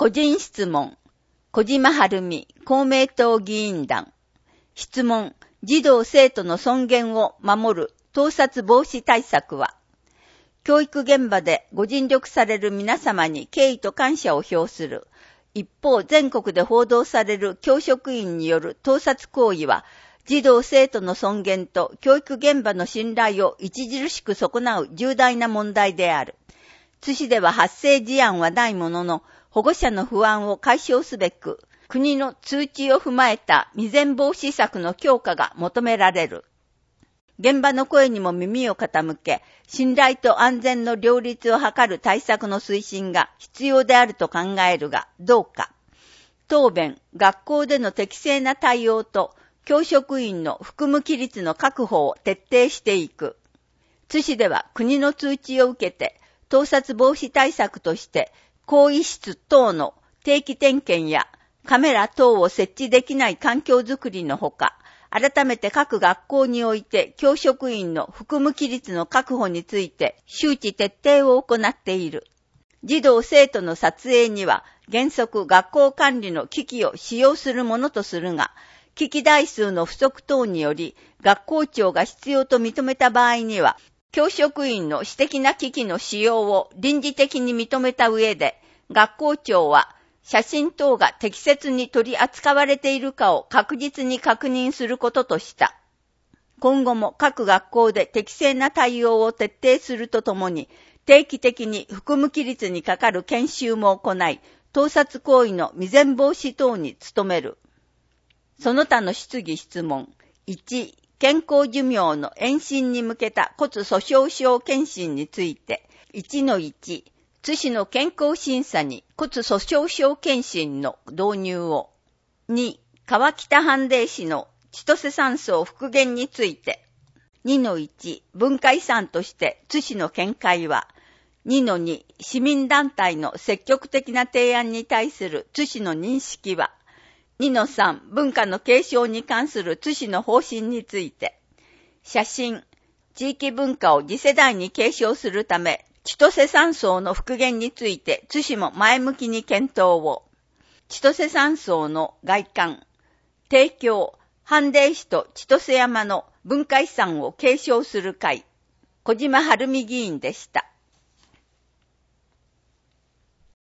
個人質問。小島晴美、公明党議員団。質問。児童生徒の尊厳を守る盗撮防止対策は、教育現場でご尽力される皆様に敬意と感謝を表する。一方、全国で報道される教職員による盗撮行為は、児童生徒の尊厳と教育現場の信頼を著しく損なう重大な問題である。津市では発生事案はないものの、保護者の不安を解消すべく、国の通知を踏まえた未然防止策の強化が求められる。現場の声にも耳を傾け、信頼と安全の両立を図る対策の推進が必要であると考えるが、どうか。答弁、学校での適正な対応と、教職員の服務規律の確保を徹底していく。津市では国の通知を受けて、盗撮防止対策として、更衣室等の定期点検やカメラ等を設置できない環境づくりのほか、改めて各学校において教職員の服務規律の確保について周知徹底を行っている。児童生徒の撮影には原則学校管理の機器を使用するものとするが、機器台数の不足等により学校長が必要と認めた場合には、教職員の私的な機器の使用を臨時的に認めた上で、学校長は写真等が適切に取り扱われているかを確実に確認することとした。今後も各学校で適正な対応を徹底するとともに、定期的に服務規律にかかる研修も行い、盗撮行為の未然防止等に努める。その他の質疑質問。1、健康寿命の延伸に向けた骨粗鬆症検診について、1-1、津市の健康審査に骨粗鬆症検診の導入を。2、川北藩霊市の千歳山荘復元について。2-1、文化遺産として津市の見解は。2-2、市民団体の積極的な提案に対する津市の認識は。2-3、文化の継承に関する津市の方針について。写真、地域文化を次世代に継承するため、千歳山荘の復元について津市も前向きに検討を。千歳山荘の外観、提供、藩霊市と千歳山の文化遺産を継承する会、小島晴美議員でした。